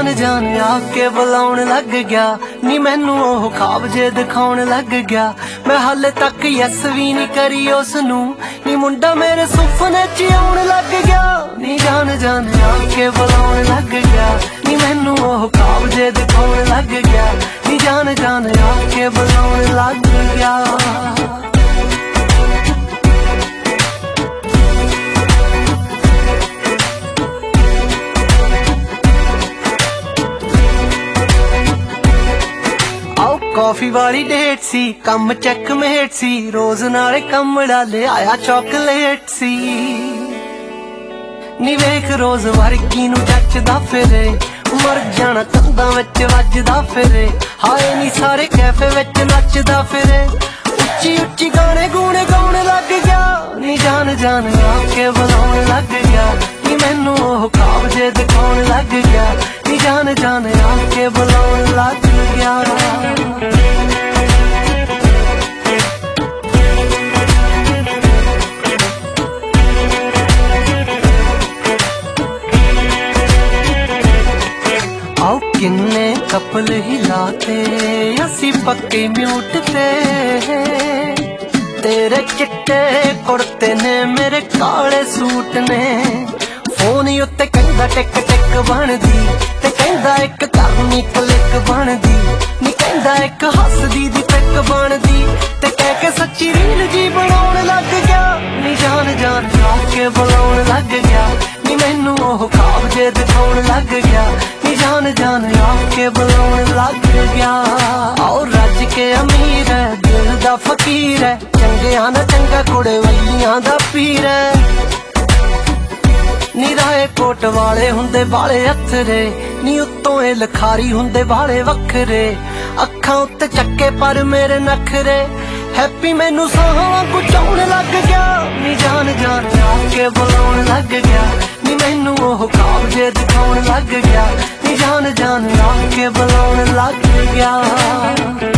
जान जान आके बुलाउण लग गया नी मैनू ओह ख्वाब जे दिखाउण लग गया। मैं हाले तक यस भी नहीं करी उसनू नी मुंडा मेरे सुपने च आउण लग गया। नी जान जान आके बुलाउण लग गया नी मैनू ओह ख्वाब जे दिखाउण लग गया। नी जान जान आके बुलाउण लग गया। कॉफी वाली डेट सी कम चेकमेट सी रोज नाले कमड़ा ले आया चॉकलेट सी नी वेख रोज वर्गी नू जचदा फिरे मर जाना कंधां विच वजदा फिरे। हाय नी सारे कैफे विच नचदा फिरे उच्ची उच्ची गाने गूणे गाउण लग गया। नी जान जान आके बुलाउण लग गया नी मैनू ओह ख्वाब जे दिखाउण लग गया। नी जान जान आके बुलाउण लग गया। किन्ने कपल हिलाते असी पक्के म्यूट ते तेरे चिट्टे कुर्ते ने मेरे काले सूट ने। फोन उत्ते कहंदा टिक टिक बनदी ते कहंदा एक करनी क्लिक बनदी नी कहंदा एक हसदी दी पिक बनदी ते कह के सच्ची रील जी बनाउण लग गया। नी जान जान आके बुलाउण लग गया नी मैनू ओह ख्वाब जे दिखाउण लग गया। नी जान जान आके बुलाउण लग गया। और रज के अमीर है दिल दा फकीर है चंगिया ना चंगा कुड़े वलियां दा पीर है। नी राए कोट वाले हुंदे बाले अथरे नी उत्तों ए लखारी हुंदे बाले वखरे अखां उत्ते चक्के पर मेरे नखरे हैप्पी मैनू साहां वांगू चाउण लग गया। नी जान जान आके बुलाउण लग गया नी मैनू ओह ख्वाब जे दिखाउण लग गया। नी जान जान आके बुलाउण लग गया।